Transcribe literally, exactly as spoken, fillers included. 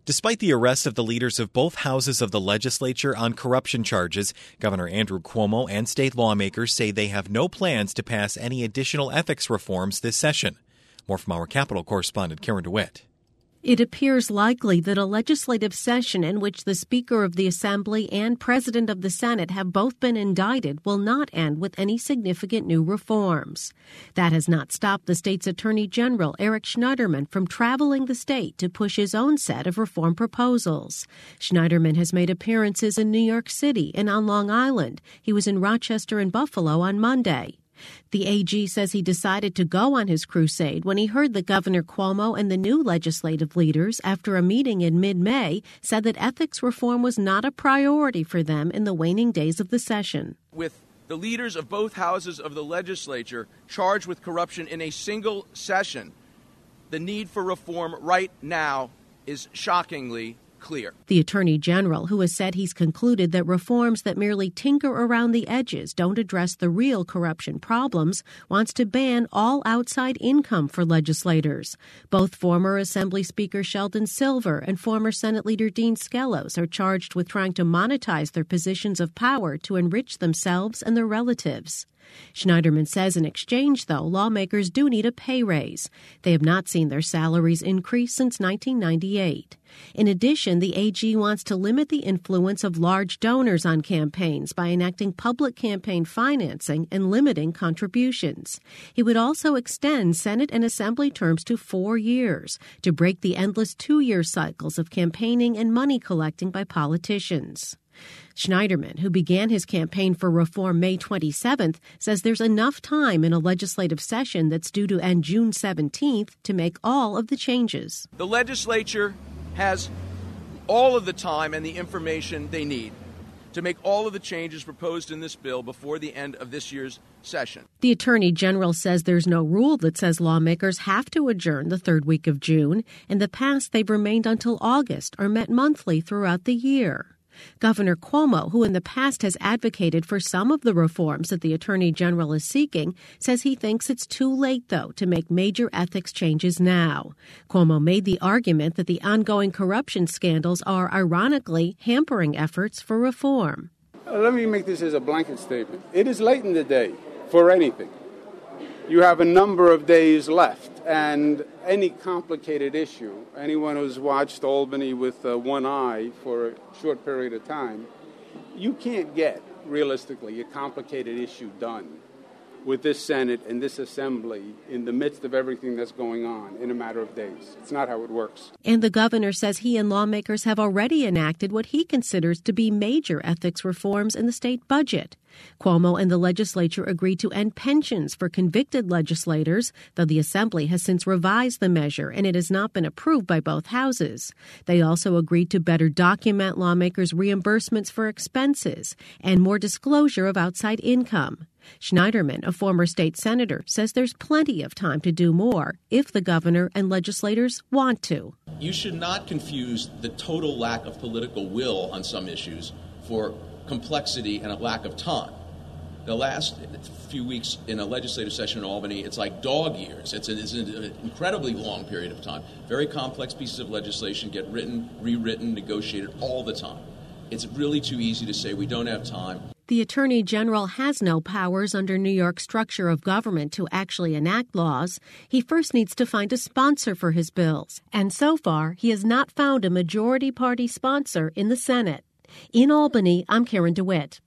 Despite the arrest of the leaders of both houses of the legislature on corruption charges, Governor Andrew Cuomo and state lawmakers say they have no plans to pass any additional ethics reforms this session. More from our Capitol correspondent Karen DeWitt. It appears likely that a legislative session in which the Speaker of the Assembly and President of the Senate have both been indicted will not end with any significant new reforms. That has not stopped the state's Attorney General, Eric Schneiderman, from traveling the state to push his own set of reform proposals. Schneiderman has made appearances in New York City and on Long Island. He was in Rochester and Buffalo on Monday. The A G says he decided to go on his crusade when he heard that Governor Cuomo and the new legislative leaders, after a meeting in mid-May, said that ethics reform was not a priority for them in the waning days of the session. With the leaders of both houses of the legislature charged with corruption in a single session, the need for reform right now is shockingly clear. The Attorney General, who has said he's concluded that reforms that merely tinker around the edges don't address the real corruption problems, wants to ban all outside income for legislators. Both former Assembly Speaker Sheldon Silver and former Senate Leader Dean Skelos are charged with trying to monetize their positions of power to enrich themselves and their relatives. Schneiderman says in exchange, though, lawmakers do need a pay raise. They have not seen their salaries increase since nineteen ninety-eight. In addition, the A G wants to limit the influence of large donors on campaigns by enacting public campaign financing and limiting contributions. He would also extend Senate and Assembly terms to four years to break the endless two-year cycles of campaigning and money collecting by politicians. Schneiderman, who began his campaign for reform May twenty-seventh, says there's enough time in a legislative session that's due to end June seventeenth to make all of the changes. The legislature has all of the time and the information they need to make all of the changes proposed in this bill before the end of this year's session. The Attorney General says there's no rule that says lawmakers have to adjourn the third week of June. In the past, they've remained until August or met monthly throughout the year. Governor Cuomo, who in the past has advocated for some of the reforms that the Attorney General is seeking, says he thinks it's too late, though, to make major ethics changes now. Cuomo made the argument that the ongoing corruption scandals are, ironically, hampering efforts for reform. Uh, let me make this as a blanket statement. It is late in the day for anything. You have a number of days left, and any complicated issue, anyone who's watched Albany with uh, one eye for a short period of time, you can't get, realistically, a complicated issue done with this Senate and this Assembly in the midst of everything that's going on in a matter of days. It's not how it works. And the governor says he and lawmakers have already enacted what he considers to be major ethics reforms in the state budget. Cuomo and the legislature agreed to end pensions for convicted legislators, though the Assembly has since revised the measure and it has not been approved by both houses. They also agreed to better document lawmakers' reimbursements for expenses and more disclosure of outside income. Schneiderman, a former state senator, says there's plenty of time to do more if the governor and legislators want to. You should not confuse the total lack of political will on some issues for complexity and a lack of time. The last few weeks in a legislative session in Albany, it's like dog years. It's, a, it's an incredibly long period of time. Very complex pieces of legislation get written, rewritten, negotiated all the time. It's really too easy to say we don't have time. The Attorney General has no powers under New York's structure of government to actually enact laws. He first needs to find a sponsor for his bills. And so far, he has not found a majority party sponsor in the Senate. In Albany, I'm Karen DeWitt.